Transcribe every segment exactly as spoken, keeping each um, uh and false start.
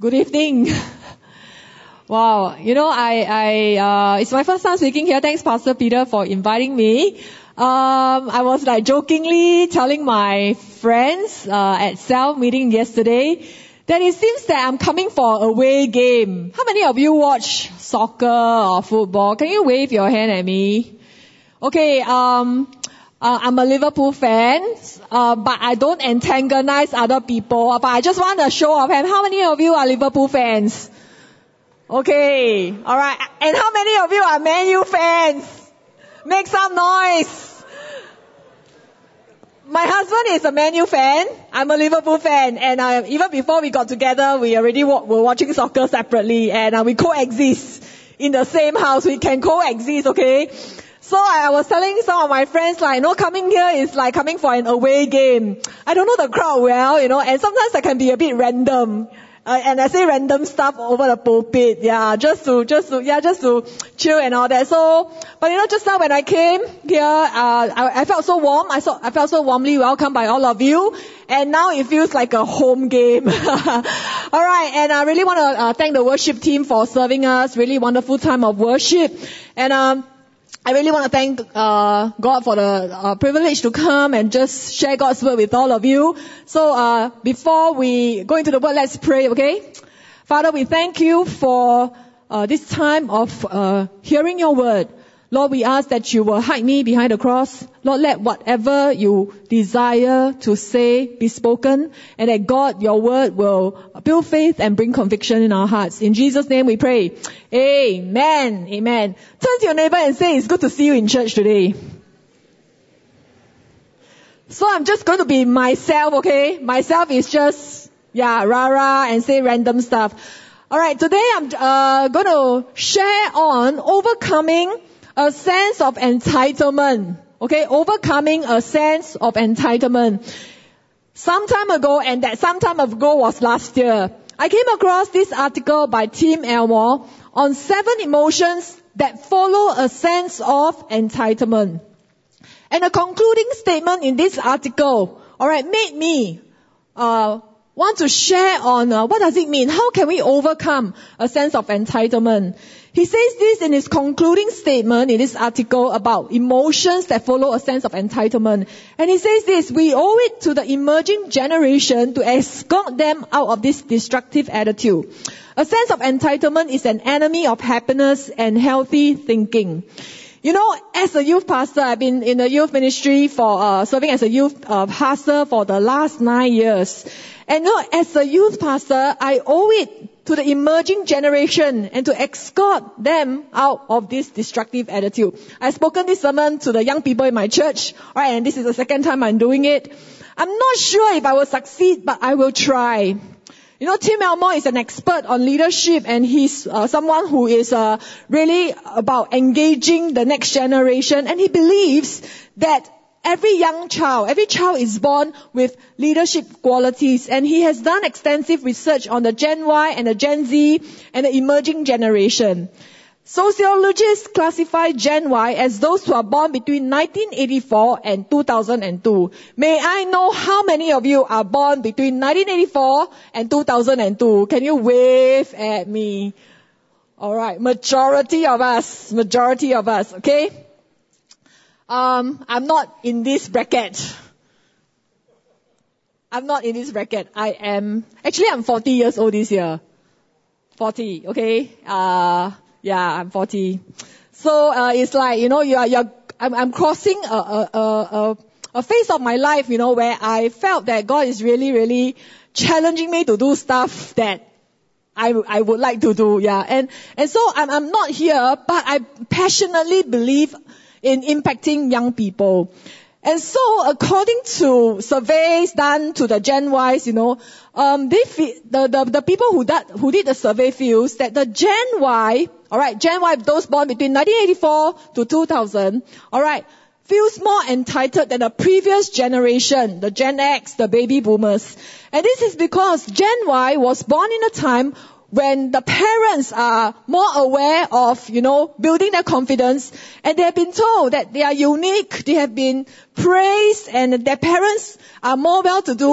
Good evening. Wow, you know, I, I, uh, it's my first time speaking here. Thanks, Pastor Peter, for inviting me. Um, I was like jokingly telling my friends, uh, at cell meeting yesterday that it seems that I'm coming for a away game. How many of you watch soccer or football? Can you wave your hand at me? Okay, um, uh, I'm a Liverpool fan, uh, but I don't antagonize other people. But I just want a show of hands. How many of you are Liverpool fans? Okay, alright. And how many of you are Man U fans? Make some noise. My husband is a Man U fan. I'm a Liverpool fan. And uh, even before we got together, we already wa- were watching soccer separately. And uh, we coexist in the same house. We can coexist, okay? So I, I was telling some of my friends, like, you know, coming here is like coming for an away game. I don't know the crowd well, you know, and sometimes I can be a bit random. Uh, and I say random stuff over the pulpit, yeah, just to, just to, yeah, just to chill and all that. So, but you know, just now when I came here, uh, I, I felt so warm. I saw, I felt so warmly welcomed by all of you. And now it feels like a home game. Alright, and I really want to uh, thank the worship team for serving us. Really wonderful time of worship. And, um, I really want to thank uh God for the uh, privilege to come and just share God's word with all of you. So uh before we go into the word, let's pray, okay? Father, we thank you for uh this time of uh hearing your word. Lord, we ask that you will hide me behind the cross. Lord, let whatever you desire to say be spoken, and that God, your word will build faith and bring conviction in our hearts. In Jesus' name we pray. Amen. Amen. Turn to your neighbor and say, it's good to see you in church today. So I'm just going to be myself, okay? Myself is just, yeah, rah-rah and say random stuff. Alright, today I'm uh going to share on overcoming a sense of entitlement. Okay, overcoming a sense of entitlement. Some time ago, and that some time ago was last year, I came across this article by Tim Elmore on seven emotions that follow a sense of entitlement. And the concluding statement in this article, alright, made me uh want to share on uh, what does it mean? How can we overcome a sense of entitlement? He says this in his concluding statement in this article about emotions that follow a sense of entitlement. And he says this, we owe it to the emerging generation to escort them out of this destructive attitude. A sense of entitlement is an enemy of happiness and healthy thinking. You know, as a youth pastor, I've been in the youth ministry for, uh, serving as a youth uh, pastor for the last nine years. And you know, as a youth pastor, I owe it to the emerging generation and to escort them out of this destructive attitude. I've spoken this sermon to the young people in my church, alright, and this is the second time I'm doing it. I'm not sure if I will succeed, but I will try. You know, Tim Elmore is an expert on leadership, and he's uh, someone who is uh, really about engaging the next generation, and he believes that every young child, every child is born with leadership qualities, and he has done extensive research on the Gen Y and the Gen Z and the emerging generation. Sociologists classify Gen Y as those who are born between nineteen eighty-four and two thousand two. May I know how many of you are born between nineteen eighty-four and two thousand two? Can you wave at me? Alright, majority of us, majority of us, okay? Um, I'm not in this bracket. I'm not in this bracket. I am, actually I'm forty years old this year. forty, okay? Uh, yeah, I'm forty. So, uh, it's like, you know, you're, you're, I'm, I'm crossing a, a, a, a phase of my life, you know, where I felt that God is really, really challenging me to do stuff that I, I would like to do, yeah. And, and so I'm, I'm not here, but I passionately believe in impacting young people. And so, according to surveys done to the Gen Ys, you know, um, they fe- the, the the people who did who did the survey feels that the Gen Y, all right, Gen Y, those born between nineteen eighty-four to two thousand, all right, feels more entitled than the previous generation, the Gen X, the baby boomers. And this is because Gen Y was born in a time when the parents are more aware of, you know, building their confidence, and they have been told that they are unique, they have been praised, and their parents are more well-to-do,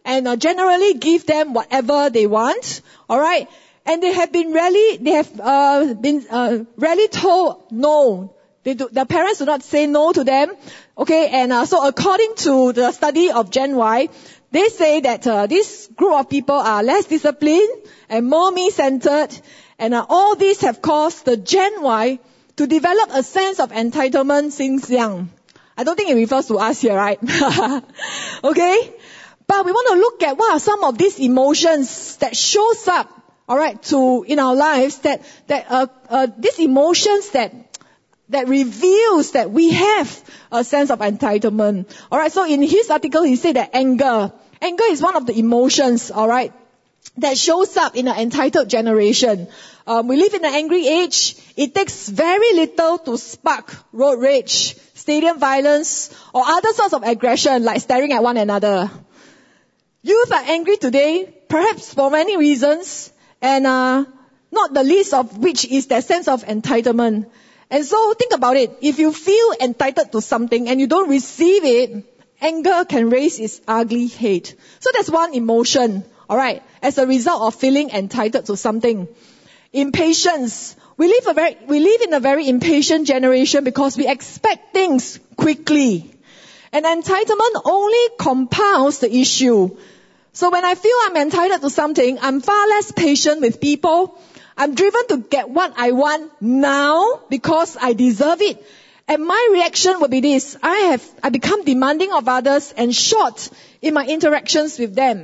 and uh, generally give them whatever they want. All right. And they have been rarely, they have uh, been uh, rarely told no. They do, their parents do not say no to them. Okay. And uh, so according to the study of Gen Y, they say that uh, this group of people are less disciplined and more me-centered. And uh, all these have caused the Gen Y to develop a sense of entitlement since young. I don't think it refers to us here, right? Okay? But we want to look at what are some of these emotions that shows up, alright, to, in our lives, that, that, uh, uh, these emotions that, that reveals that we have a sense of entitlement. Alright, so in his article he said that anger, anger is one of the emotions, alright, that shows up in an entitled generation. Um, we live in an angry age. It takes very little to spark road rage, stadium violence, or other sorts of aggression like staring at one another. Youth are angry today, perhaps for many reasons, and uh, not the least of which is their sense of entitlement. And so think about it. If you feel entitled to something and you don't receive it, anger can raise its ugly head. So that's one emotion, alright, as a result of feeling entitled to something. Impatience. We live a very, we live in a very impatient generation because we expect things quickly. And entitlement only compounds the issue. So when I feel I'm entitled to something, I'm far less patient with people. I'm driven to get what I want now because I deserve it. And my reaction will be this: I have, I become demanding of others and short in my interactions with them.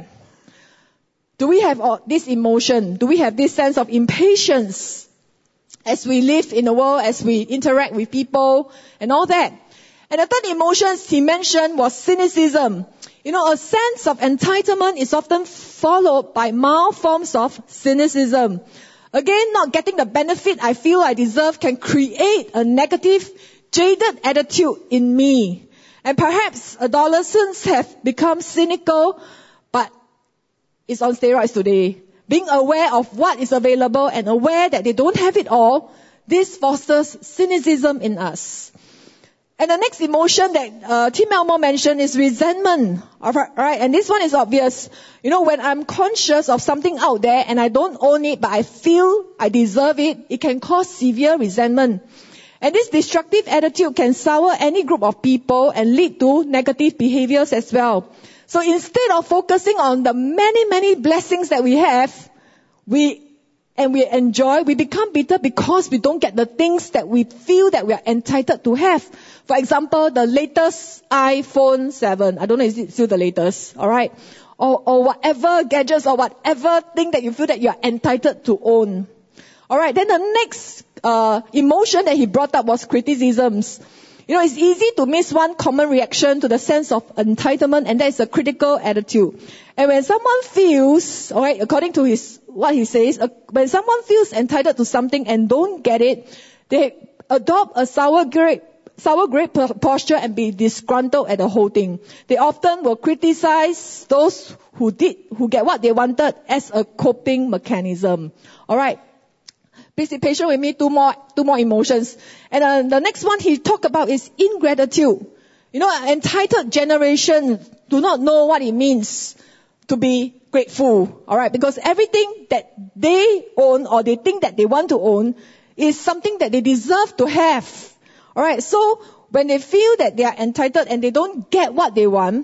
Do we have this emotion? Do we have this sense of impatience as we live in the world, as we interact with people and all that? And the third emotion he mentioned was cynicism. You know, a sense of entitlement is often followed by mild forms of cynicism. Again, not getting the benefit I feel I deserve can create a negative, jaded attitude in me. And perhaps adolescents have become cynical, but it's on steroids today. Being aware of what is available and aware that they don't have it all, this fosters cynicism in us. And the next emotion that uh, Tim Elmore mentioned is resentment. All right, and this one is obvious. You know, when I'm conscious of something out there and I don't own it, but I feel I deserve it, it can cause severe resentment. And this destructive attitude can sour any group of people and lead to negative behaviors as well. So instead of focusing on the many, many blessings that we have, we and we enjoy, we become bitter because we don't get the things that we feel that we are entitled to have. For example, the latest iPhone seven. I don't know, is it still the latest? Alright. Or, or whatever gadgets or whatever thing that you feel that you are entitled to own. Alright, then the next uh, emotion that he brought up was criticisms. You know, it's easy to miss one common reaction to the sense of entitlement, and that is a critical attitude. And when someone feels, alright, according to his, what he says, uh, when someone feels entitled to something and don't get it, they adopt a sour grape, sour grape posture and be disgruntled at the whole thing. They often will criticize those who did, who get what they wanted as a coping mechanism. Alright. Please be patient with me, two more, two more emotions. And uh, the next one he talked about is ingratitude. You know, an entitled generation do not know what it means to be grateful. Alright, because everything that they own or they think that they want to own is something that they deserve to have. Alright, so when they feel that they are entitled and they don't get what they want,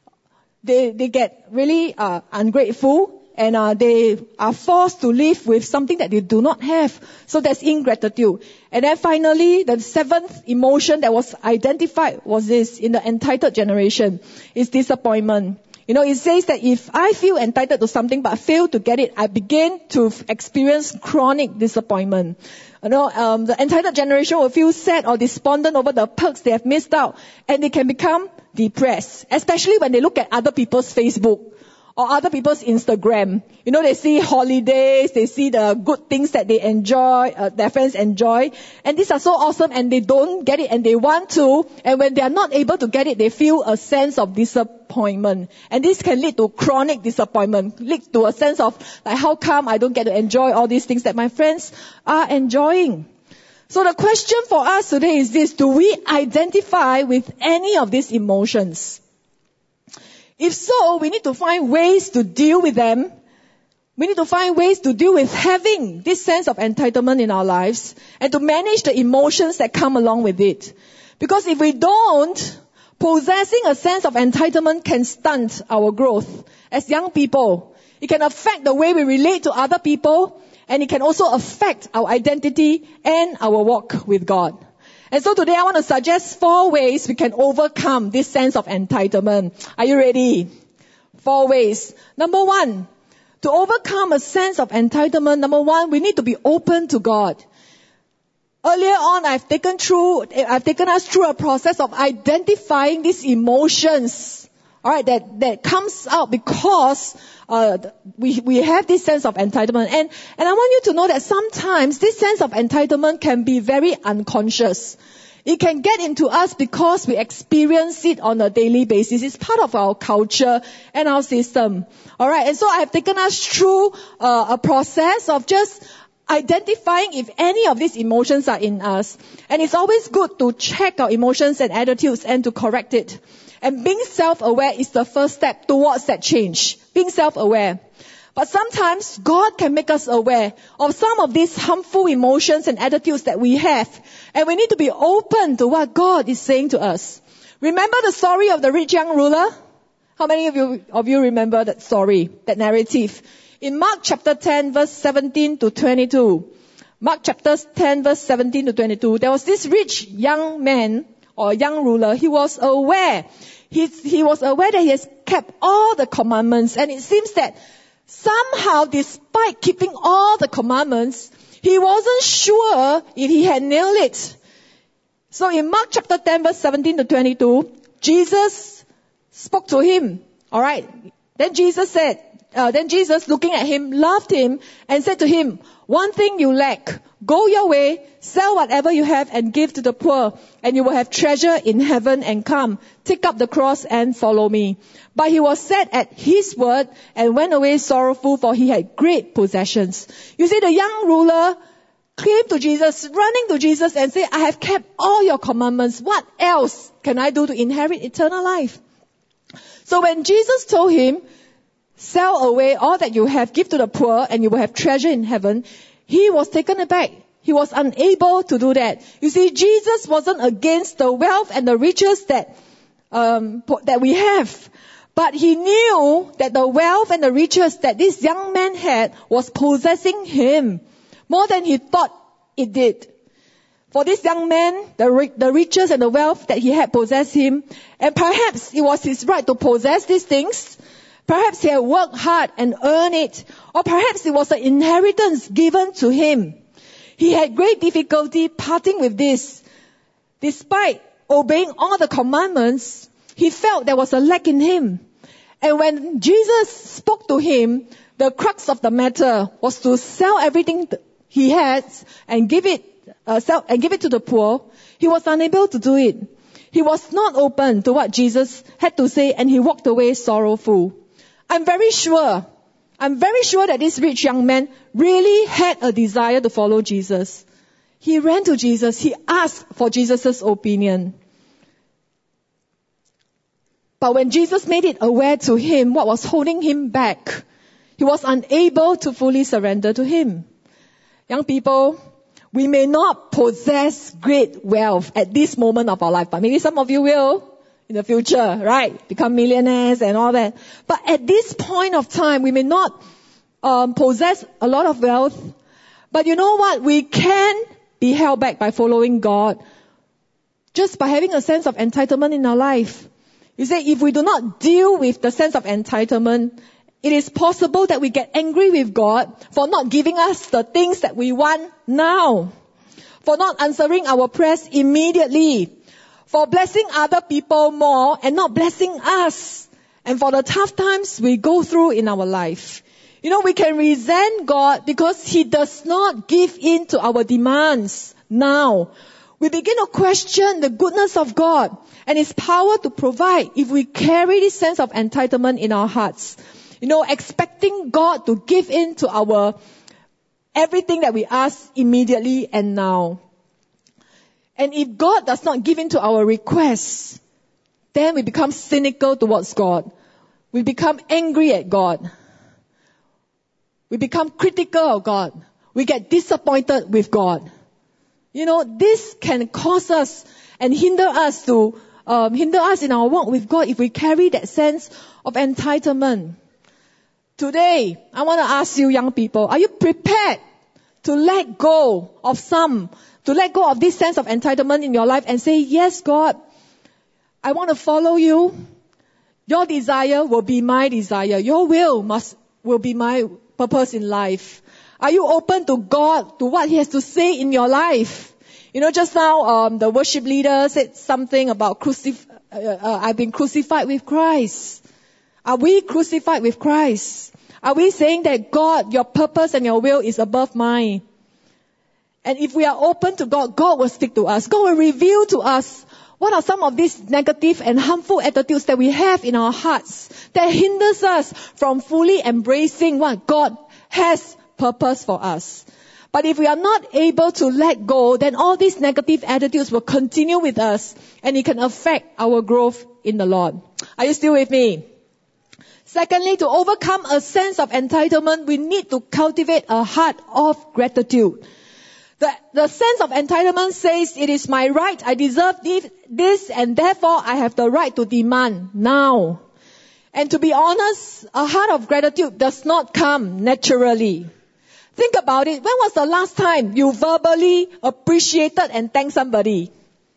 they, they get really uh, ungrateful. And uh, they are forced to live with something that they do not have. So that's ingratitude. And then finally, the seventh emotion that was identified was this in the entitled generation, is disappointment. You know, it says that if I feel entitled to something but fail to get it, I begin to experience chronic disappointment. You know, um, the entitled generation will feel sad or despondent over the perks they have missed out, and they can become depressed, especially when they look at other people's Facebook or other people's Instagram. You know, they see holidays, they see the good things that they enjoy, uh, their friends enjoy, and these are so awesome, and they don't get it and they want to, and when they are not able to get it, they feel a sense of disappointment. And this can lead to chronic disappointment, lead to a sense of like, how come I don't get to enjoy all these things that my friends are enjoying? So the question for us today is this: do we identify with any of these emotions? If so, we need to find ways to deal with them. We need to find ways to deal with having this sense of entitlement in our lives and to manage the emotions that come along with it. Because if we don't, possessing a sense of entitlement can stunt our growth as young people. It can affect the way we relate to other people, and it can also affect our identity and our walk with God. And so today I want to suggest four ways we can overcome this sense of entitlement. Are you ready? Four ways. Number one, to overcome a sense of entitlement, number one, we need to be open to God. Earlier on, I've taken through, I've taken us through a process of identifying these emotions, alright, that, that comes out because, uh, we, we have this sense of entitlement. And, and I want you to know that sometimes this sense of entitlement can be very unconscious. It can get into us because we experience it on a daily basis. It's part of our culture and our system. Alright, and so I have taken us through uh, a process of just identifying if any of these emotions are in us. And it's always good to check our emotions and attitudes and to correct it. And being self-aware is the first step towards that change. Being self-aware. But sometimes God can make us aware of some of these harmful emotions and attitudes that we have. And we need to be open to what God is saying to us. Remember the story of the rich young ruler? How many of you, of you remember that story, that narrative? In Mark chapter ten, verse seventeen to twenty-two. Mark chapter ten, verse seventeen to twenty-two. There was this rich young man or young ruler. He was aware. He, he was aware that he has kept all the commandments. And it seems that somehow, despite keeping all the commandments, he wasn't sure if he had nailed it. So in Mark chapter ten, verse seventeen to twenty-two, Jesus spoke to him. Alright. Then Jesus said, uh, then Jesus, looking at him, loved him and said to him, one thing you lack. Go your way, sell whatever you have and give to the poor, and you will have treasure in heaven, and come, take up the cross and follow me. But he was set at his word and went away sorrowful, for he had great possessions. You see, the young ruler came to Jesus, running to Jesus and said, I have kept all your commandments. What else can I do to inherit eternal life? So when Jesus told him, sell away all that you have, give to the poor, and you will have treasure in heaven, he was taken aback. He was unable to do that. You see, Jesus wasn't against the wealth and the riches that, um, that we have. But he knew that the wealth and the riches that this young man had was possessing him more than he thought it did. For this young man, the, the riches and the wealth that he had possessed him, and perhaps it was his right to possess these things. Perhaps he had worked hard and earned it, or perhaps it was an inheritance given to him. He had great difficulty parting with this. Despite obeying all the commandments, he felt there was a lack in him. And when Jesus spoke to him, the crux of the matter was to sell everything he had and give it, uh, sell, and give it to the poor. He was unable to do it. He was not open to what Jesus had to say, and he walked away sorrowful. I'm very sure, I'm very sure that this rich young man really had a desire to follow Jesus. He ran to Jesus. He asked for Jesus' opinion. But when Jesus made it aware to him what was holding him back, he was unable to fully surrender to him. Young people, we may not possess great wealth at this moment of our life, but maybe some of you will in the future, right? Become millionaires and all that. But at this point of time, we may not um, possess a lot of wealth. But you know what? We can be held back by following God just by having a sense of entitlement in our life. You see, if we do not deal with the sense of entitlement, it is possible that we get angry with God for not giving us the things that we want now, for not answering our prayers immediately, for blessing other people more and not blessing us, and for the tough times we go through in our life. You know, we can resent God because He does not give in to our demands now. We begin to question the goodness of God and His power to provide if we carry this sense of entitlement in our hearts. You know, expecting God to give in to our everything that we ask immediately and now. And if God does not give in to our requests, then we become cynical towards God. we become angry at God. We become critical of God. We get disappointed with God. You know, this can cause us and hinder us to, um, hinder us in our walk with God if we carry that sense of entitlement. Today, I want to ask you young people, are you prepared to let go of some, to let go of this sense of entitlement in your life and say, yes, God, I want to follow you. Your desire will be my desire. Your will must, will be my purpose in life. Are you open to God, to what He has to say in your life? You know, just now, um, the worship leader said something about crucif- uh, uh, I've been crucified with Christ. Are we crucified with Christ? Are we saying that God, your purpose and your will is above mine? And if we are open to God, God will speak to us. God will reveal to us what are some of these negative and harmful attitudes that we have in our hearts that hinders us from fully embracing what God has purpose for us. But if we are not able to let go, then all these negative attitudes will continue with us and it can affect our growth in the Lord. Are you still with me? Secondly, to overcome a sense of entitlement, we need to cultivate a heart of gratitude. The, the sense of entitlement says, it is my right, I deserve this, and therefore I have the right to demand now. And to be honest, a heart of gratitude does not come naturally. Think about it. When was the last time you verbally appreciated and thanked somebody?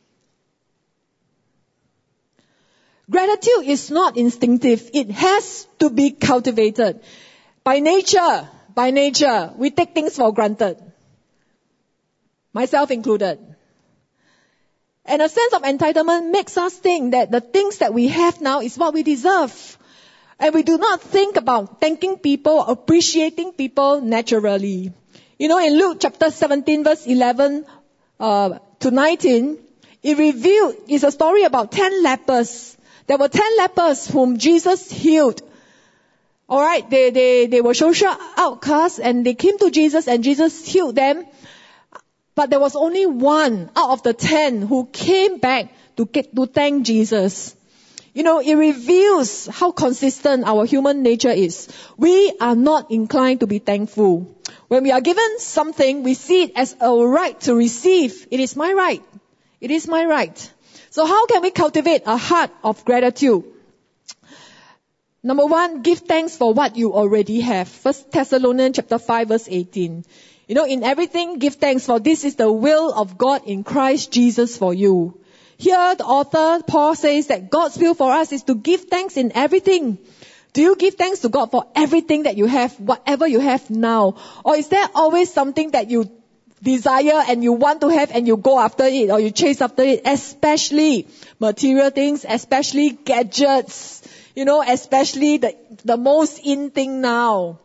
Gratitude is not instinctive. It has to be cultivated. By nature, by nature, we take things for granted. Myself included. And a sense of entitlement makes us think that the things that we have now is what we deserve. And we do not think about thanking people, appreciating people naturally. You know, in Luke chapter seventeen, verse eleven uh, to nineteen, it revealed, it's a story about ten lepers. There were ten lepers whom Jesus healed. Alright, they, they, they were social outcasts and they came to Jesus and Jesus healed them. But there was only one out of the ten who came back to get, to thank Jesus. You know, it reveals how consistent our human nature is. We are not inclined to be thankful. When we are given something, we see it as a right to receive. It is my right. It is my right. So how can we cultivate a heart of gratitude? Number one, give thanks for what you already have. First Thessalonians chapter five, verse eighteen. You know, in everything, give thanks, for this is the will of God in Christ Jesus for you. Here, the author, Paul, says that God's will for us is to give thanks in everything. Do you give thanks to God for everything that you have, whatever you have now? Or is there always something that you desire and you want to have and you go after it or you chase after it, especially material things, especially gadgets, you know, especially the, the most in thing now?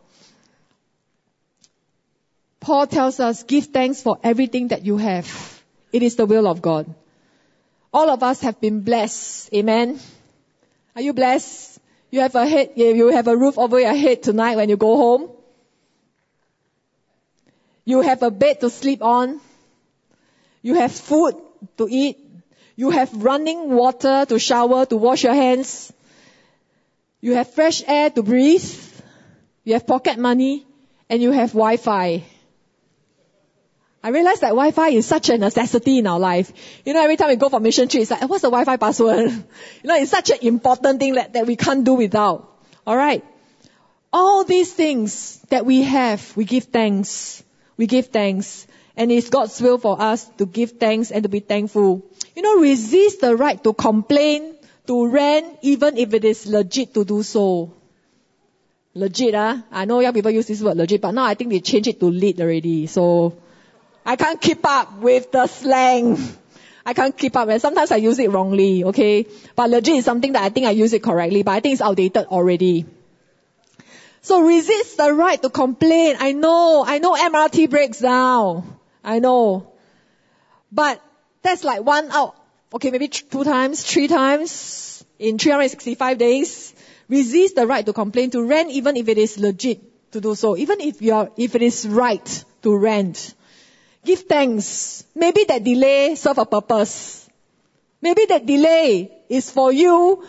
Paul tells us, give thanks for everything that you have. It is the will of God. All of us have been blessed. Amen. Are you blessed? You have a head, you have a roof over your head tonight when you go home. You have a bed to sleep on. You have food to eat. You have running water to shower, to wash your hands. You have fresh air to breathe. You have pocket money and you have Wi-Fi. I realize that Wi-Fi is such a necessity in our life. You know, every time we go for mission trip, it's like, what's the Wi-Fi password? You know, it's such an important thing that, that we can't do without. Alright. All these things that we have, we give thanks. We give thanks. And it's God's will for us to give thanks and to be thankful. You know, resist the right to complain, to rant, even if it is legit to do so. Legit, ah? I know young people use this word legit, but now I think they changed it to lit already. So, I can't keep up with the slang. I can't keep up, and sometimes I use it wrongly, okay? But legit is something that I think I use it correctly, but I think it's outdated already. So resist the right to complain. I know, I know M R T breaks down. I know. But that's like one out, okay, maybe two times, three times in three hundred sixty-five days. Resist the right to complain, to rant even if it is legit to do so, even if you are, if it is right to rant. Give thanks. Maybe that delay serves a purpose. Maybe that delay is for you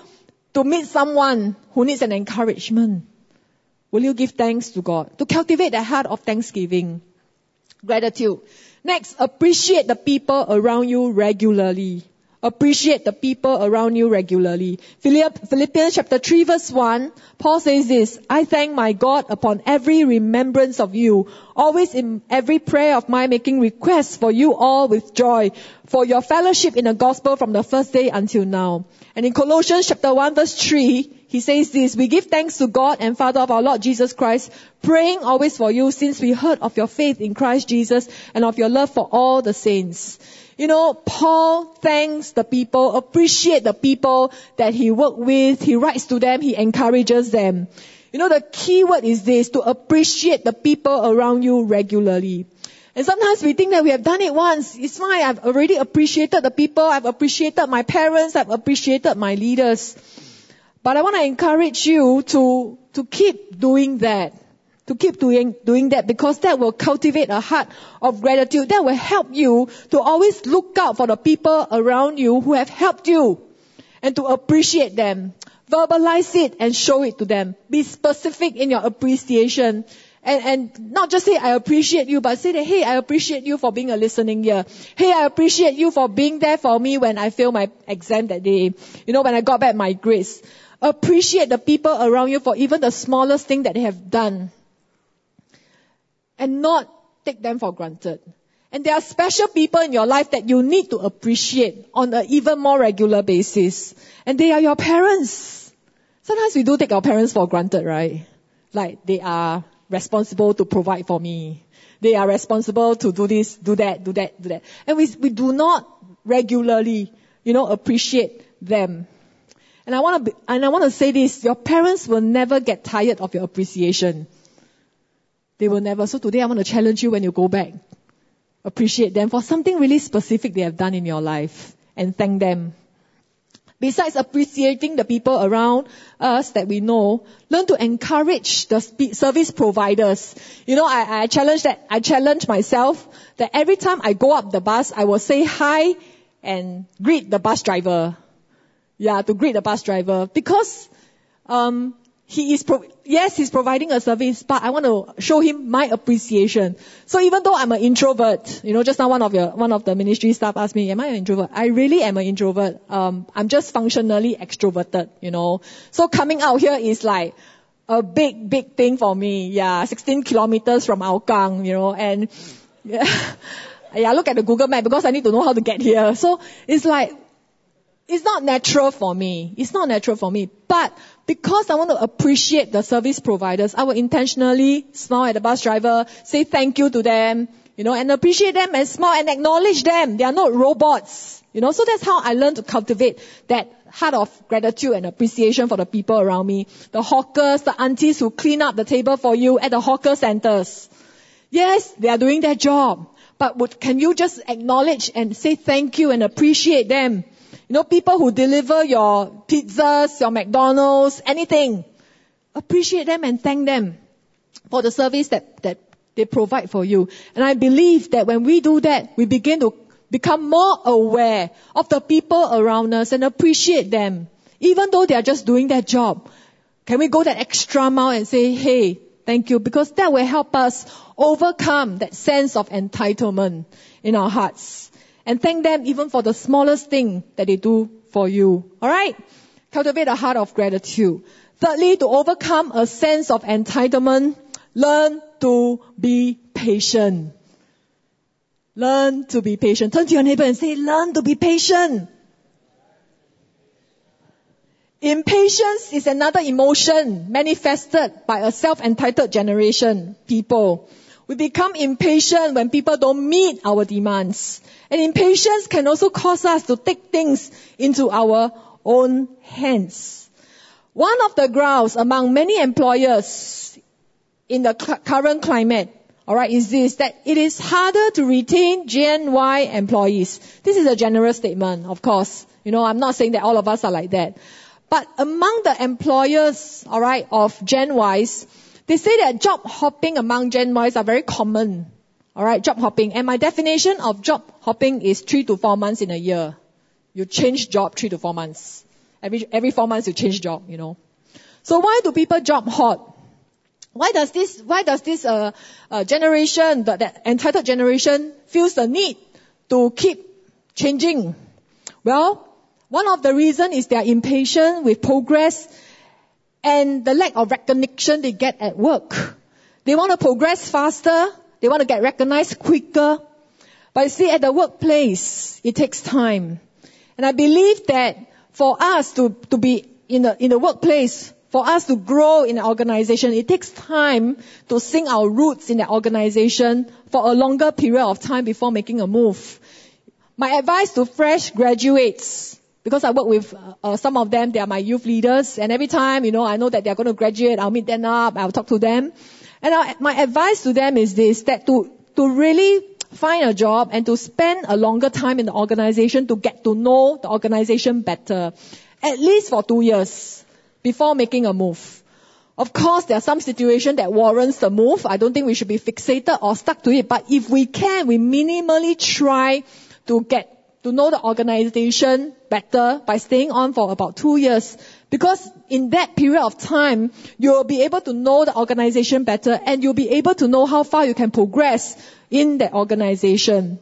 to meet someone who needs an encouragement, will you give thanks to God? To cultivate a heart of thanksgiving, gratitude. Next, appreciate the people around you regularly. Appreciate the people around you regularly. Philippians chapter three verse one, Paul says this, I thank my God upon every remembrance of you, always in every prayer of mine making requests for you all with joy, for your fellowship in the gospel from the first day until now. And in Colossians chapter one verse three, he says this, we give thanks to God and Father of our Lord Jesus Christ, praying always for you since we heard of your faith in Christ Jesus and of your love for all the saints. You know, Paul thanks the people, appreciate the people that he worked with. He writes to them, he encourages them. You know, the key word is this, to appreciate the people around you regularly. And sometimes we think that we have done it once. It's fine, I've already appreciated the people, I've appreciated my parents, I've appreciated my leaders. But I want to encourage you to, to keep doing that. To keep doing, doing that, because that will cultivate a heart of gratitude. That will help you to always look out for the people around you who have helped you and to appreciate them. Verbalize it and show it to them. Be specific in your appreciation. And, and not just say, I appreciate you, but say that, hey, I appreciate you for being a listening ear. Hey, I appreciate you for being there for me when I failed my exam that day. You know, when I got back my grades. Appreciate the people around you for even the smallest thing that they have done. And not take them for granted. And there are special people in your life that you need to appreciate on an even more regular basis. And they are your parents. Sometimes we do take our parents for granted, right? Like they are responsible to provide for me. They are responsible to do this, do that, do that, do that. And we, we do not regularly, you know, appreciate them. And I want to, and I want to say this, your parents will never get tired of your appreciation. They will never. So today I want to challenge you when you go back. Appreciate them for something really specific they have done in your life and thank them. Besides appreciating the people around us that we know, learn to encourage the service providers. You know, I, I challenge that, I challenge myself that every time I go up the bus, I will say hi and greet the bus driver. Yeah, to greet the bus driver. Because, um, He is, pro- yes, he's providing a service, but I want to show him my appreciation. So even though I'm an introvert, you know, just now one of your, one of the ministry staff asked me, am I an introvert? I really am an introvert. Um, I'm just functionally extroverted, you know. So coming out here is like a big, big thing for me. Yeah, sixteen kilometers from Hougang, you know, and yeah, yeah, look at the Google map because I need to know how to get here. So it's like, it's not natural for me. It's not natural for me. But because I want to appreciate the service providers, I will intentionally smile at the bus driver, say thank you to them, you know, and appreciate them and smile and acknowledge them. They are not robots, you know. So that's how I learned to cultivate that heart of gratitude and appreciation for the people around me. The hawkers, the aunties who clean up the table for you at the hawker centers. Yes, they are doing their job. But would, can you just acknowledge and say thank you and appreciate them? You know, people who deliver your pizzas, your McDonald's, anything. Appreciate them and thank them for the service that, that they provide for you. And I believe that when we do that, we begin to become more aware of the people around us and appreciate them. Even though they are just doing their job. Can we go that extra mile and say, hey, thank you? Because that will help us overcome that sense of entitlement in our hearts. And thank them even for the smallest thing that they do for you. Alright? Cultivate a heart of gratitude. Thirdly, to overcome a sense of entitlement, learn to be patient. Learn to be patient. Turn to your neighbor and say, learn to be patient. Impatience is another emotion manifested by a self-entitled generation, people. We become impatient when people don't meet our demands. And impatience can also cause us to take things into our own hands. One of the grounds among many employers in the cl- current climate, alright, is this, that it is harder to retain Gen Y employees. This is a general statement, of course. You know, I'm not saying that all of us are like that. But among the employers, alright, of Gen Ys, they say that job hopping among Gen Ys are very common. Alright, job hopping. And my definition of job hopping is three to four months in a year. You change job three to four months. every, every four months you change job, you know. So why do people job hop? Why does this, why does this, uh, uh generation, that, that entitled generation feels the need to keep changing? Well, one of the reasons is they are impatient with progress and the lack of recognition they get at work. They want to progress faster. They want to get recognized quicker. But you see, at the workplace, it takes time. And I believe that for us to, to be in the, in the workplace, for us to grow in an organization, it takes time to sink our roots in the organization for a longer period of time before making a move. My advice to fresh graduates, because I work with uh, some of them, they are my youth leaders, and every time, you know, I know that they're going to graduate, I'll meet them up, I'll talk to them. And I, my advice to them is this, that to, to really find a job and to spend a longer time in the organization to get to know the organization better, at least for two years. Before making a move. Of course, there are some situations that warrants the move. I don't think we should be fixated or stuck to it. But if we can, we minimally try to get to know the organization better by staying on for about two years. Because in that period of time, you'll be able to know the organization better and you'll be able to know how far you can progress in the organization.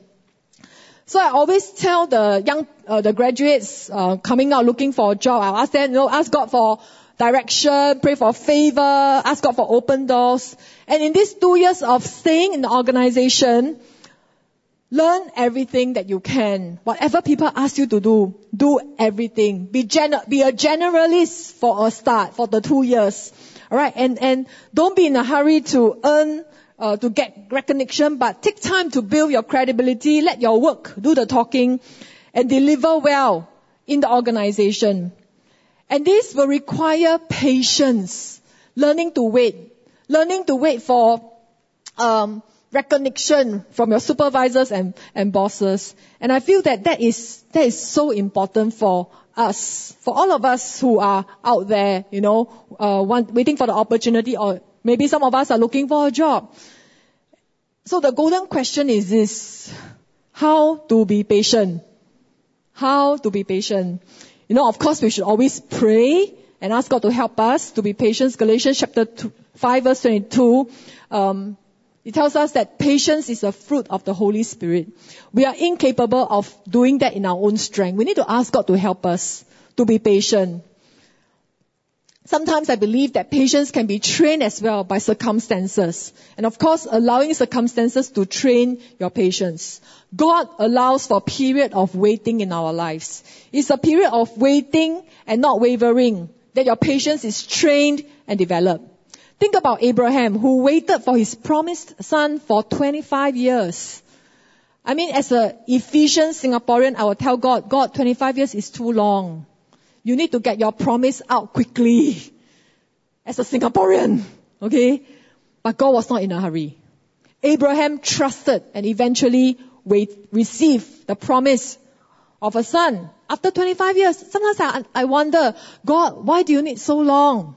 So I always tell the young, uh, the graduates uh, coming out looking for a job, I'll ask them, you know, ask God for direction, pray for favor, ask God for open doors. And in these two years of staying in the organization, learn everything that you can. Whatever people ask you to do, do everything. Be gen- be a generalist for a start, for the two years. Alright, and, and don't be in a hurry to earn Uh, to get recognition, but take time to build your credibility, let your work do the talking, and deliver well in the organization. And this will require patience, learning to wait, learning to wait for um, recognition from your supervisors and, and bosses. And I feel that that is that is so important for us, for all of us who are out there, you know, uh, want, waiting for the opportunity, or maybe some of us are looking for a job. So the golden question is this: how to be patient? How to be patient? You know, of course, we should always pray and ask God to help us to be patient. Galatians chapter two, five, verse twenty-two. Um, it tells us that patience is a fruit of the Holy Spirit. We are incapable of doing that in our own strength. We need to ask God to help us to be patient. Sometimes I believe that patience can be trained as well by circumstances. And of course, allowing circumstances to train your patience. God allows for a period of waiting in our lives. It's a period of waiting and not wavering, that your patience is trained and developed. Think about Abraham, who waited for his promised son for twenty-five years. I mean, as an Ephesian Singaporean, I will tell God, God, twenty-five years is too long. You need to get your promise out quickly. As a Singaporean, okay? But God was not in a hurry. Abraham trusted and eventually wait, received the promise of a son after twenty-five years. Sometimes I, I wonder, God, why do you need so long?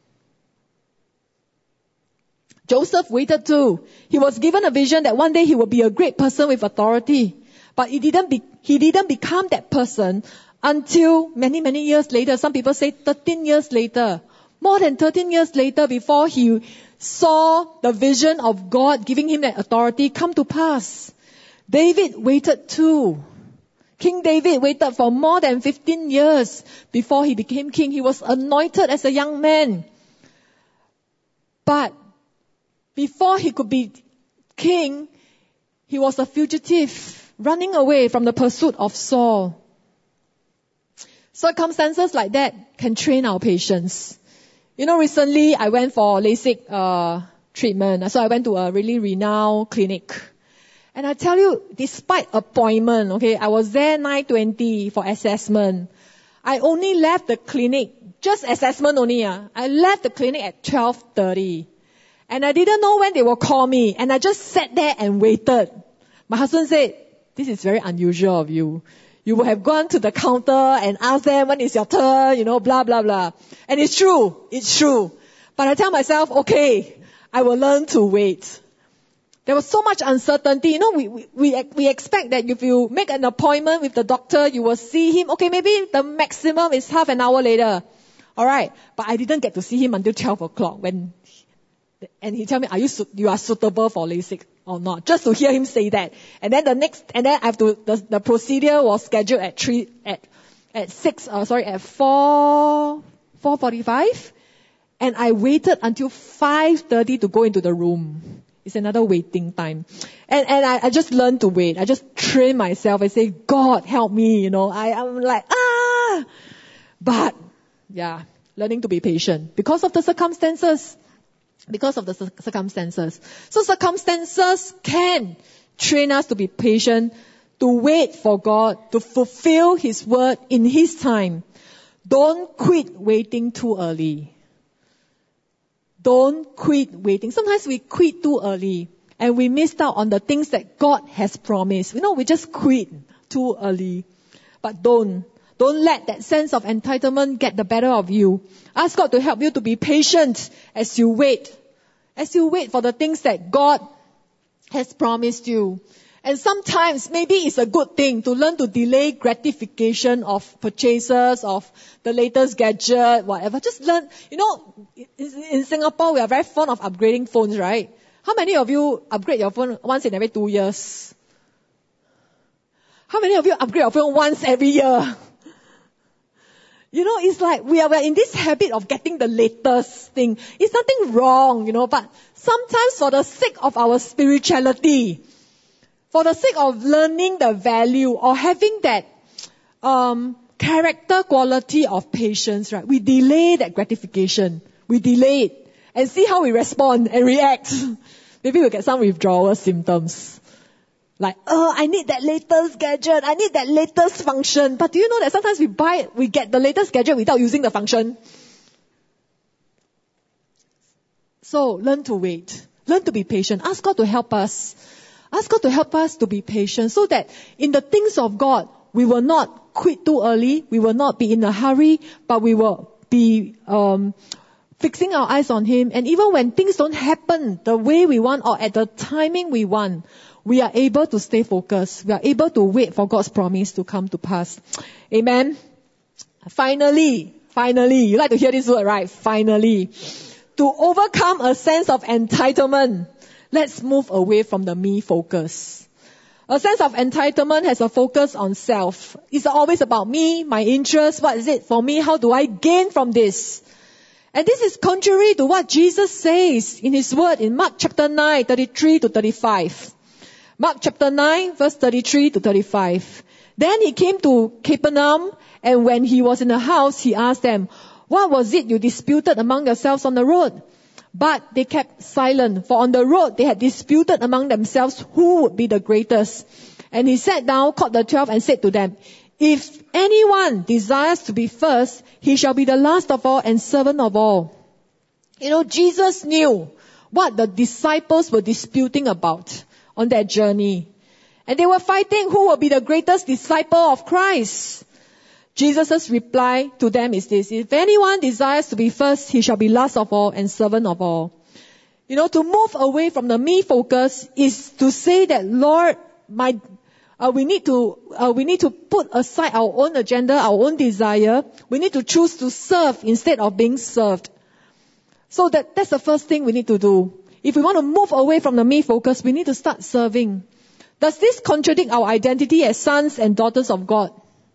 Joseph waited too. He was given a vision that one day he would be a great person with authority. But he didn't be, he didn't become that person until many, many years later. Some people say thirteen years later. More than thirteen years later, before he saw the vision of God giving him that authority come to pass. David waited too. King David waited for more than fifteen years before he became king. He was anointed as a young man. But before he could be king, he was a fugitive, running away from the pursuit of Saul. Circumstances like that can train our patience. You know, recently I went for LASIK uh, treatment. So I went to a really renowned clinic. And I tell you, despite appointment, okay, I was there nine twenty for assessment. I only left the clinic, just assessment only. Uh, I left the clinic at twelve thirty. And I didn't know when they will call me. And I just sat there and waited. My husband said, this is very unusual of you. You would have gone to the counter and asked them, when is your turn, you know, blah, blah, blah. And it's true. It's true. But I tell myself, okay, I will learn to wait. There was so much uncertainty. You know, we, we, we, we expect that if you make an appointment with the doctor, you will see him. Okay, maybe the maximum is half an hour later. Alright. But I didn't get to see him until twelve o'clock when, and he told me, are you, you are suitable for LASIK or not? Just to hear him say that. And then the next, and then I have to, the, the procedure was scheduled at three, at, at six, uh, sorry, at four, four forty-five. And I waited until five thirty to go into the room. It's another waiting time. And, and I, I just learned to wait. I just train myself. I say, God, help me, you know. I, I'm like, ah! But, yeah, learning to be patient. Because of the circumstances. Because of the circumstances. So circumstances can train us to be patient, to wait for God, to fulfill His word in His time. Don't quit waiting too early. Don't quit waiting. Sometimes we quit too early and we missed out on the things that God has promised. You know, we just quit too early. But don't. Don't let that sense of entitlement get the better of you. Ask God to help you to be patient as you wait. As you wait for the things that God has promised you. And sometimes maybe it's a good thing to learn to delay gratification of purchases, of the latest gadget, whatever. Just learn. You know, in Singapore, we are very fond of upgrading phones, right? How many of you upgrade your phone once in every two years? How many of you upgrade your phone once every year? You know, it's like we are we're in this habit of getting the latest thing. It's nothing wrong, you know, but sometimes for the sake of our spirituality, for the sake of learning the value or having that um, character quality of patience, right? We delay that gratification. We delay it and see how we respond and react. Maybe we'll get some withdrawal symptoms. Like, oh, I need that latest gadget. I need that latest function. But do you know that sometimes we buy, we get the latest gadget without using the function? So learn to wait. Learn to be patient. Ask God to help us. Ask God to help us to be patient so that in the things of God, we will not quit too early. We will not be in a hurry, but we will be um, fixing our eyes on Him. And even when things don't happen the way we want or at the timing we want, we are able to stay focused. We are able to wait for God's promise to come to pass. Amen. Finally, finally, you like to hear this word, right? Finally. To overcome a sense of entitlement, let's move away from the me focus. A sense of entitlement has a focus on self. It's always about me, my interests. What is it for me? How do I gain from this? And this is contrary to what Jesus says in His word in Mark chapter nine, thirty-three to thirty-five. Mark chapter nine, verse thirty-three to thirty-five. Then He came to Capernaum, and when He was in the house, He asked them, what was it you disputed among yourselves on the road? But they kept silent, for on the road they had disputed among themselves who would be the greatest. And He sat down, called the twelve, and said to them, if anyone desires to be first, he shall be the last of all and servant of all. You know, Jesus knew what the disciples were disputing about on that journey. And they were fighting who will be the greatest disciple of Christ. Jesus' reply to them is this: if anyone desires to be first, he shall be last of all and servant of all. You know, to move away from the me focus is to say that, Lord, my, uh, we need to, uh, we need to put aside our own agenda, our own desire. We need to choose to serve instead of being served. So that, that's the first thing we need to do. If we want to move away from the me focus, we need to start serving. Does this contradict our identity as sons and daughters of God?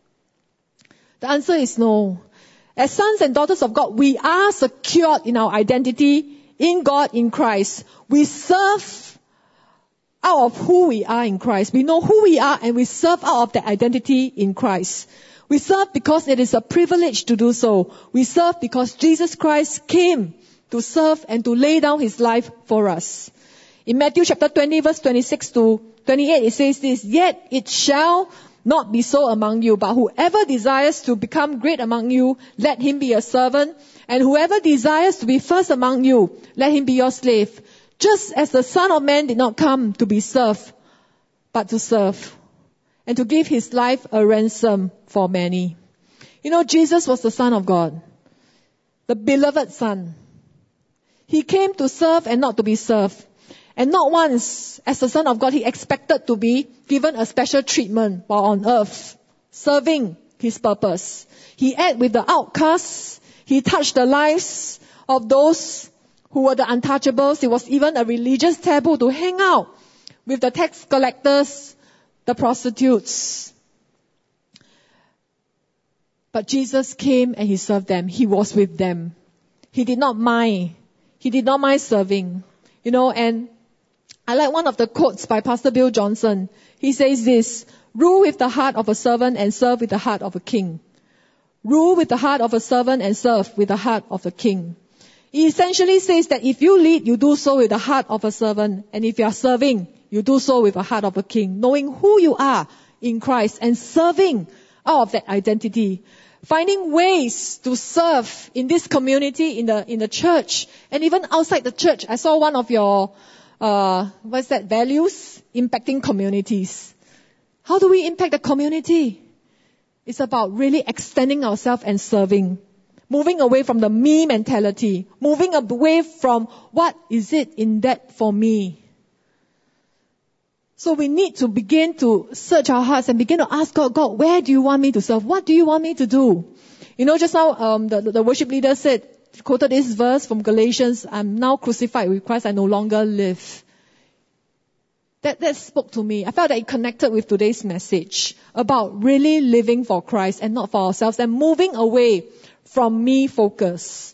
The answer is no. As sons and daughters of God, we are secured in our identity in God, in Christ. We serve out of who we are in Christ. We know who we are and we serve out of that identity in Christ. We serve because it is a privilege to do so. We serve because Jesus Christ came to serve and to lay down His life for us. In Matthew chapter twenty, verse twenty-six to twenty-eight, it says this: yet it shall not be so among you, but whoever desires to become great among you, let him be a servant, and whoever desires to be first among you, let him be your slave. Just as the Son of Man did not come to be served, but to serve, and to give His life a ransom for many. You know, Jesus was the Son of God, the beloved Son. He came to serve and not to be served. And not once, as the Son of God, he expected to be given a special treatment while on earth, serving his purpose. He ate with the outcasts. He touched the lives of those who were the untouchables. It was even a religious taboo to hang out with the tax collectors, the prostitutes. But Jesus came and he served them. He was with them. He did not mind. He did not mind serving. You know, and I like one of the quotes by Pastor Bill Johnson. He says this, rule with the heart of a servant and serve with the heart of a king. Rule with the heart of a servant and serve with the heart of a king. He essentially says that if you lead, you do so with the heart of a servant. And if you are serving, you do so with the heart of a king. Knowing who you are in Christ and serving out of that identity. Finding ways to serve in this community, in the in the church, and even outside the church. I saw one of your, uh, what's that, values? Impacting communities. How do we impact the community? It's about really extending ourselves and serving. Moving away from the me mentality. Moving away from what is it in that for me. So we need to begin to search our hearts and begin to ask God, God, where do you want me to serve? What do you want me to do? You know, just now um, the, the worship leader said, quoted this verse from Galatians, I'm now crucified with Christ, I no longer live. That, that spoke to me. I felt that it connected with today's message about really living for Christ and not for ourselves and moving away from me focus.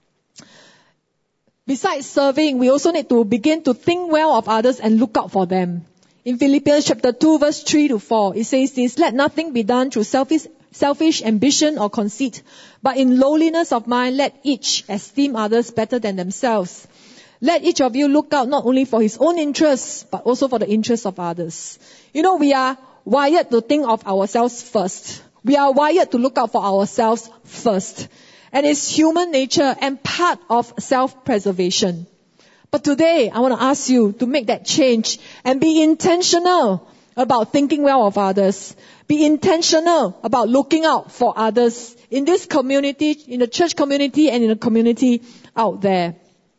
Besides serving, we also need to begin to think well of others and look out for them. In Philippians chapter two, verse three to four, it says this, let nothing be done through selfish, selfish ambition or conceit, but in lowliness of mind, let each esteem others better than themselves. Let each of you look out not only for his own interests, but also for the interests of others. You know, we are wired to think of ourselves first. We are wired to look out for ourselves first. And it's human nature and part of self-preservation. But today, I want to ask you to make that change and be intentional about thinking well of others. Be intentional about looking out for others in this community, in the church community and in the community out there.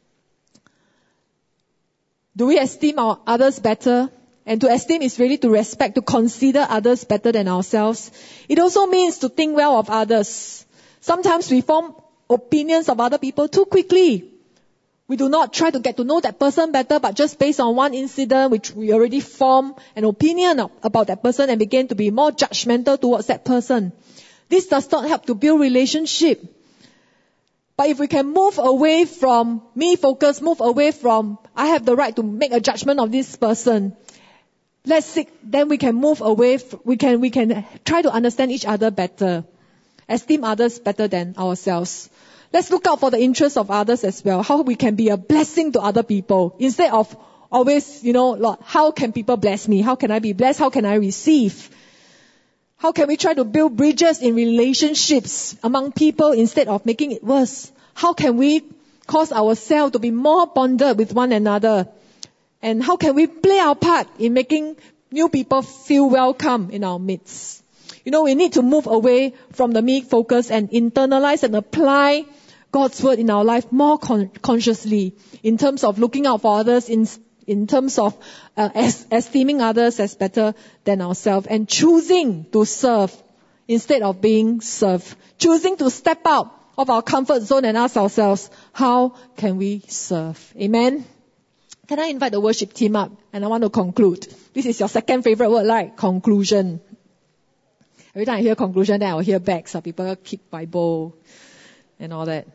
Do we esteem our others better? And to esteem is really to respect, to consider others better than ourselves. It also means to think well of others. Sometimes we form opinions of other people too quickly. We do not try to get to know that person better, but just based on one incident, which we already form an opinion about that person and begin to be more judgmental towards that person. This does not help to build relationship. But if we can move away from me focus, move away from I have the right to make a judgment of this person, let's seek, then we can move away, we can, we can try to understand each other better, esteem others better than ourselves. Let's look out for the interests of others as well, how we can be a blessing to other people, instead of always, you know, Lord, how can people bless me? How can I be blessed? How can I receive? How can we try to build bridges in relationships among people instead of making it worse? How can we cause ourselves to be more bonded with one another? And how can we play our part in making new people feel welcome in our midst? You know, we need to move away from the me focus and internalize and apply God's word in our life more con- consciously in terms of looking out for others, in in terms of uh, es- esteeming others as better than ourselves, and choosing to serve instead of being served. Choosing to step out of our comfort zone and ask ourselves, how can we serve? Amen? Can I invite the worship team up? And I want to conclude. This is your second favorite word, right? Conclusion. Every time I hear conclusion, then I'll hear back. So people keep Bible and all that.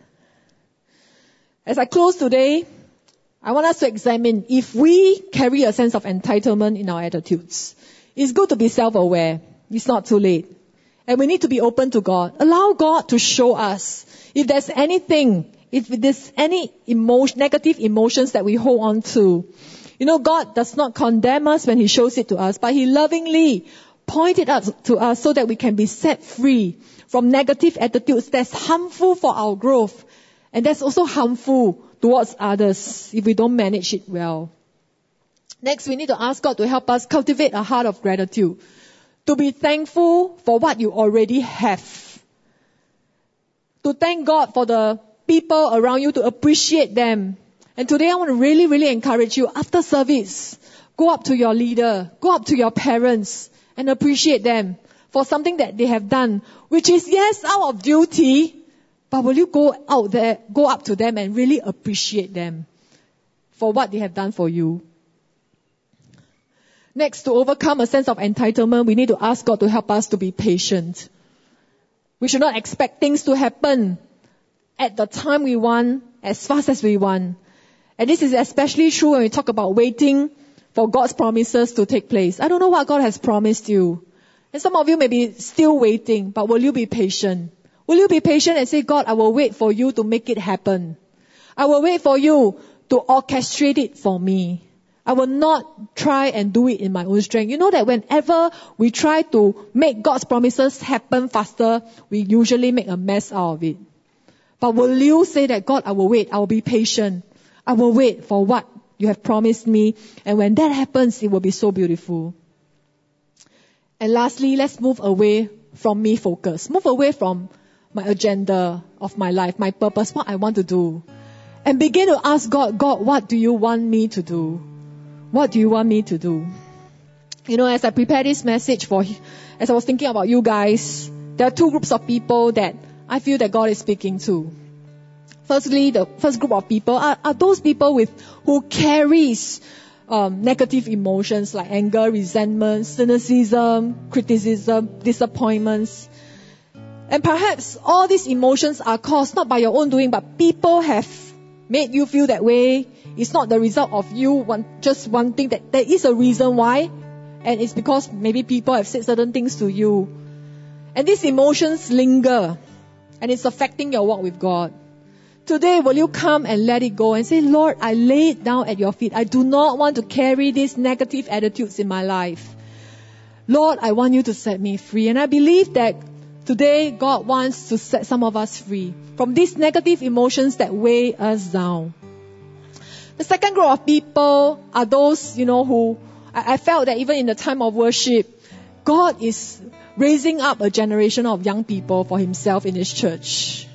As I close today, I want us to examine if we carry a sense of entitlement in our attitudes. It's good to be self-aware. It's not too late. And we need to be open to God. Allow God to show us if there's anything, if there's any emotion, negative emotions that we hold on to. You know, God does not condemn us when He shows it to us, but He lovingly pointed out to us so that we can be set free from negative attitudes that's harmful for our growth. And that's also harmful towards others if we don't manage it well. Next, we need to ask God to help us cultivate a heart of gratitude. To be thankful for what you already have. To thank God for the people around you, to appreciate them. And today I want to really, really encourage you, after service, go up to your leader, go up to your parents and appreciate them for something that they have done, which is, yes, out of duty, but will you go out there, go up to them and really appreciate them for what they have done for you? Next, to overcome a sense of entitlement, we need to ask God to help us to be patient. We should not expect things to happen at the time we want, as fast as we want. And this is especially true when we talk about waiting for God's promises to take place. I don't know what God has promised you. And some of you may be still waiting, but will you be patient? Will you be patient and say, God, I will wait for you to make it happen. I will wait for you to orchestrate it for me. I will not try and do it in my own strength. You know that whenever we try to make God's promises happen faster, we usually make a mess out of it. But will you say that, God, I will wait, I will be patient. I will wait for what you have promised me. And when that happens, it will be so beautiful. And lastly, let's move away from me focus. Move away from my agenda of my life, my purpose, what I want to do. And begin to ask God, God, what do you want me to do? What do you want me to do? You know, as I prepare this message for, as I was thinking about you guys, there are two groups of people that I feel that God is speaking to. Firstly, the first group of people are, are those people with who carries um, negative emotions like anger, resentment, cynicism, criticism, disappointments. And perhaps all these emotions are caused not by your own doing, but people have made you feel that way. It's not the result of you want, just wanting that. There is a reason why. And it's because maybe people have said certain things to you. And these emotions linger. And it's affecting your walk with God. Today, will you come and let it go and say, Lord, I lay it down at your feet. I do not want to carry these negative attitudes in my life. Lord, I want you to set me free. And I believe that today, God wants to set some of us free from these negative emotions that weigh us down. The second group of people are those, you know, who I, I felt that even in the time of worship, God is raising up a generation of young people for Himself in His church.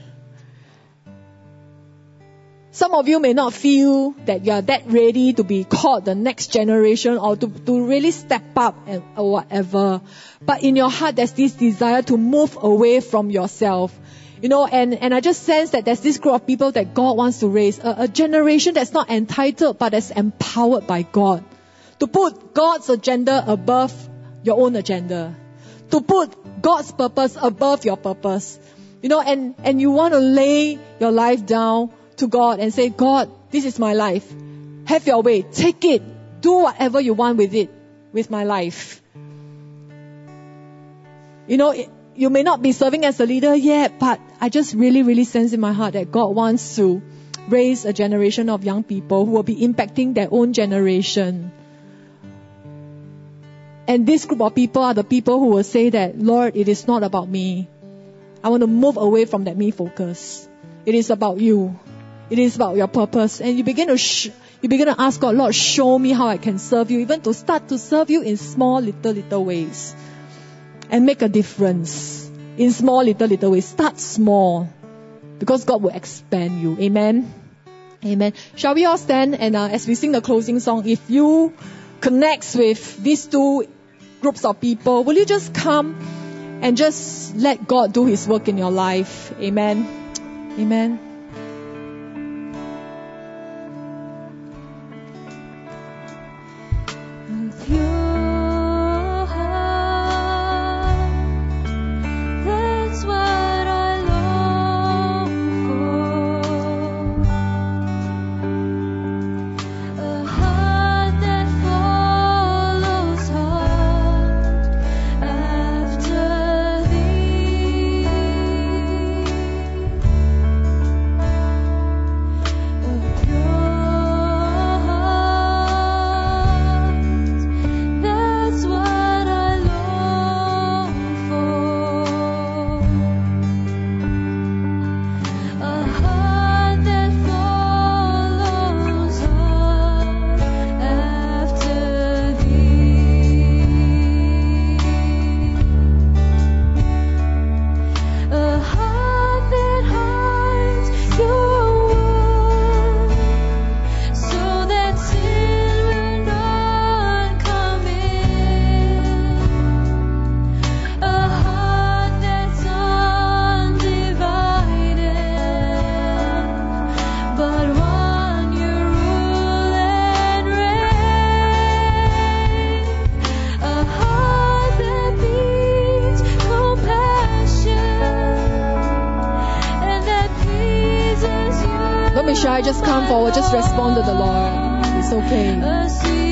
Some of you may not feel that you are that ready to be called the next generation or to, to really step up and, or whatever. But in your heart, there's this desire to move away from yourself. You know, and, and I just sense that there's this group of people that God wants to raise. A, a generation that's not entitled, but that's empowered by God. To put God's agenda above your own agenda. To put God's purpose above your purpose. You know, and, and you want to lay your life down to God and say, God, this is my life. Have your way. Take it. Do whatever you want with it, with my life. You know, it, you may not be serving as a leader yet, but I just really, really sense in my heart that God wants to raise a generation of young people who will be impacting their own generation. And this group of people are the people who will say that, Lord, it is not about me. I want to move away from that me focus. It is about you. It is about your purpose. And you begin to sh- you begin to ask God, Lord, show me how I can serve you. Even to start to serve you in small, little, little ways. And make a difference in small, little, little ways. Start small. Because God will expand you. Amen. Amen. Shall we all stand? And uh, as we sing the closing song, if you connect with these two groups of people, will you just come and just let God do His work in your life? Amen. Amen. After thee just come forward, just respond to the Lord. It's okay.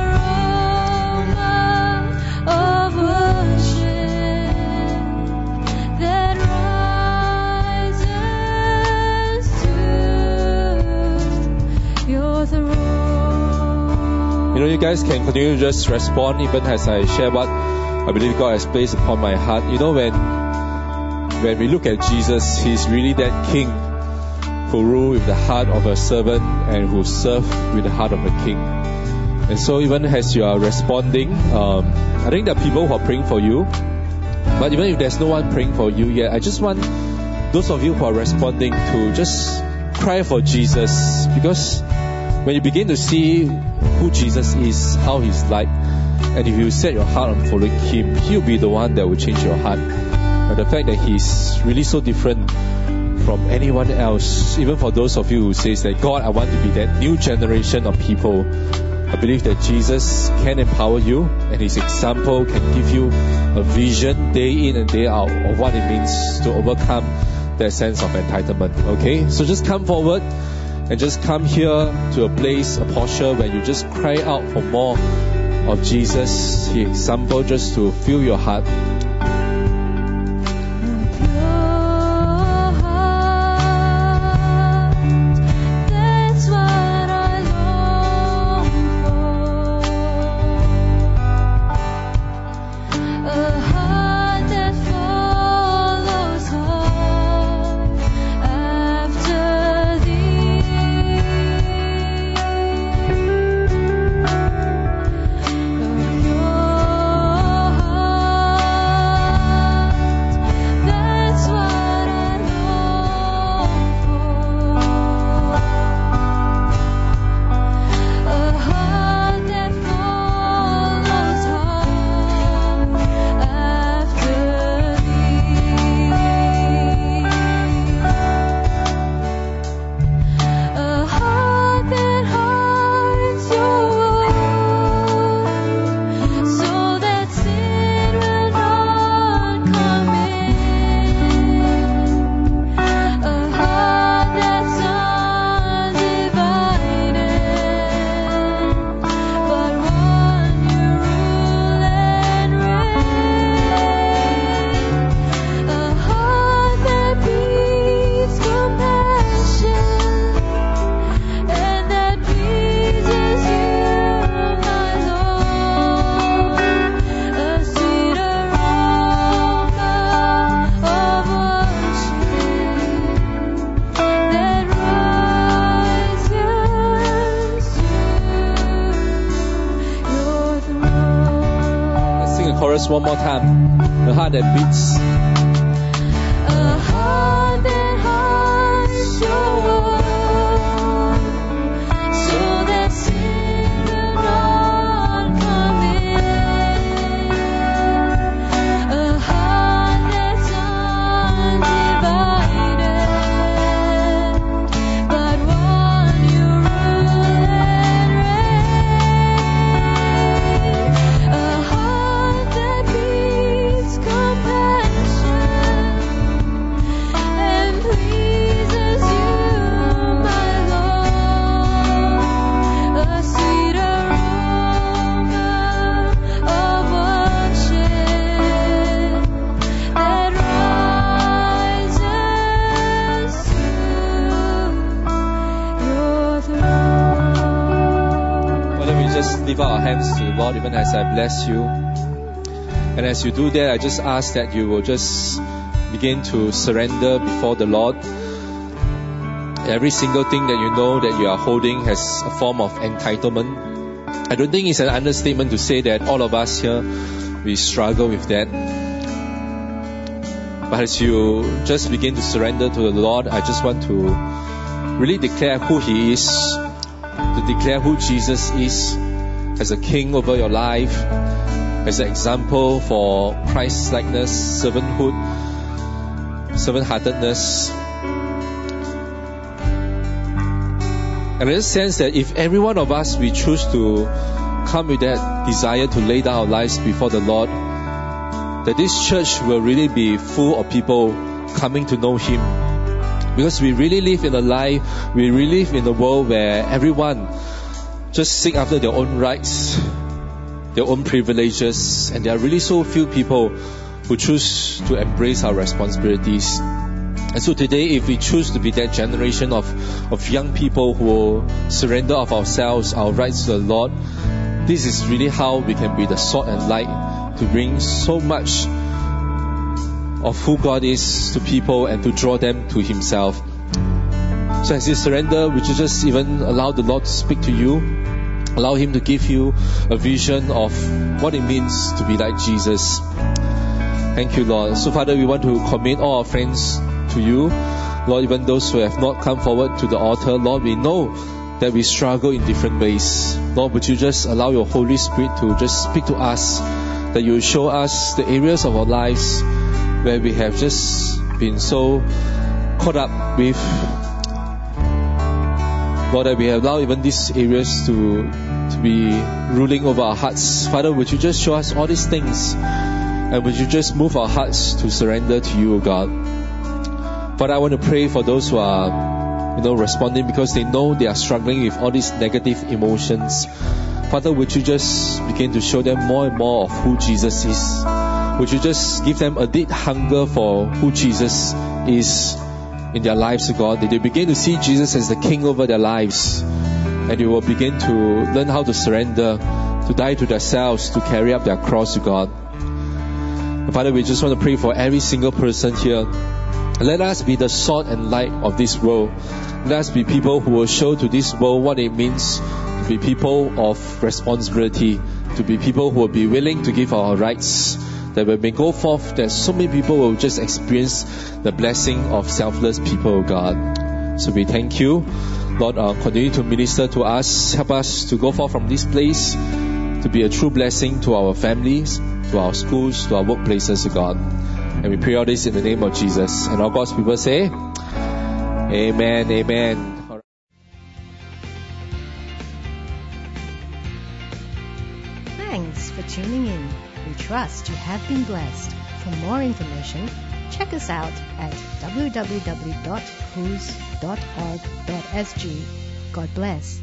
You know, you guys can continue to just respond even as I share what I believe God has placed upon my heart. You know, when when we look at Jesus, He's really that King who rule with the heart of a servant and who serve with the heart of a king. And so even as you are responding, um, I think there are people who are praying for you. But even if there's no one praying for you yet, I just want those of you who are responding to just cry for Jesus, because when you begin to see who Jesus is, how He's like, and if you set your heart on following Him, He'll be the one that will change your heart. And the fact that He's really so different from anyone else, even for those of you who says that, God, I want to be that new generation of people, I believe that Jesus can empower you, and His example can give you a vision day in and day out of what it means to overcome that sense of entitlement. Okay, so just come forward and just come here to a place, a posture where you just cry out for more of Jesus, His example, just to fill your heart. One more time, the heart that beats. A heart that hearts your word, so that sin will not come in. A heart that's undivided, but one you rule and reign. A heart that beats compassion and pleases you, my Lord. A sweet aroma of worship that rises to your throne. Why don't we just lift our hands to the Lord even as I bless you. And as you do that, I just ask that you will just begin to surrender before the Lord. Every single thing that you know that you are holding has a form of entitlement. I don't think it's an understatement to say that all of us here, we struggle with that. But as you just begin to surrender to the Lord, I just want to really declare who He is, to declare who Jesus is as a King over your life, as an example for Christ-likeness, servanthood, servant-heartedness. And I just sense that if every one of us, we choose to come with that desire to lay down our lives before the Lord, that this church will really be full of people coming to know Him. Because we really live in a life, we really live in a world where everyone just seek after their own rights, their own privileges, and there are really so few people who choose to embrace our responsibilities. And so today, if we choose to be that generation of, of young people who will surrender of ourselves, our rights to the Lord, this is really how we can be the salt and light to bring so much of who God is to people and to draw them to Himself. So as you surrender, would you just even allow the Lord to speak to you? Allow Him to give you a vision of what it means to be like Jesus. Thank you, Lord. So Father, we want to commit all our friends to you. Lord, even those who have not come forward to the altar, Lord, we know that we struggle in different ways. Lord, would you just allow your Holy Spirit to just speak to us, that you will show us the areas of our lives where we have just been so caught up with, Lord, that we have allowed even these areas to, to be ruling over our hearts. Father, would you just show us all these things, and would you just move our hearts to surrender to you, O God. Father, I want to pray for those who are, you know, responding because they know they are struggling with all these negative emotions. Father, would you just begin to show them more and more of who Jesus is? Would you just give them a deep hunger for who Jesus is in their lives, O God, that they begin to see Jesus as the King over their lives, and they will begin to learn how to surrender, to die to themselves, to carry up their cross, O God. And Father, we just want to pray for every single person here. Let us be the salt and light of this world. Let us be people who will show to this world what it means to be people of responsibility, to be people who will be willing to give our rights, that when we go forth, that so many people will just experience the blessing of selfless people, oh God. So we thank you, Lord. Uh, continue to minister to us. Help us to go forth from this place to be a true blessing to our families, to our schools, to our workplaces, oh God. And we pray all this in the name of Jesus. And all God's people say, Amen, Amen. Thanks for tuning in. We trust you have been blessed. For more information, check us out at w w w dot whos dot org dot s g. God bless.